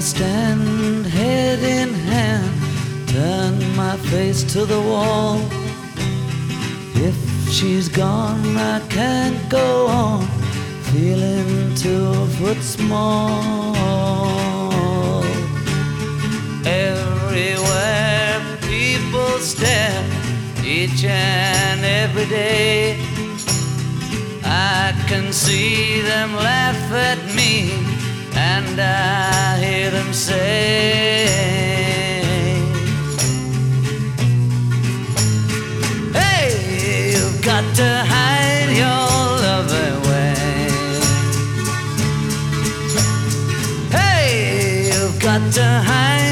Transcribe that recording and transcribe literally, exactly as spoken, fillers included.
stand head in hand, turn my face to the wall. If she's gone, I can't go on, feeling two foot small. Everywhere people stare, each and every day. I can see them laugh at me, and I hear them say, hey, you've got to hide your love away. Hey, you've got to hide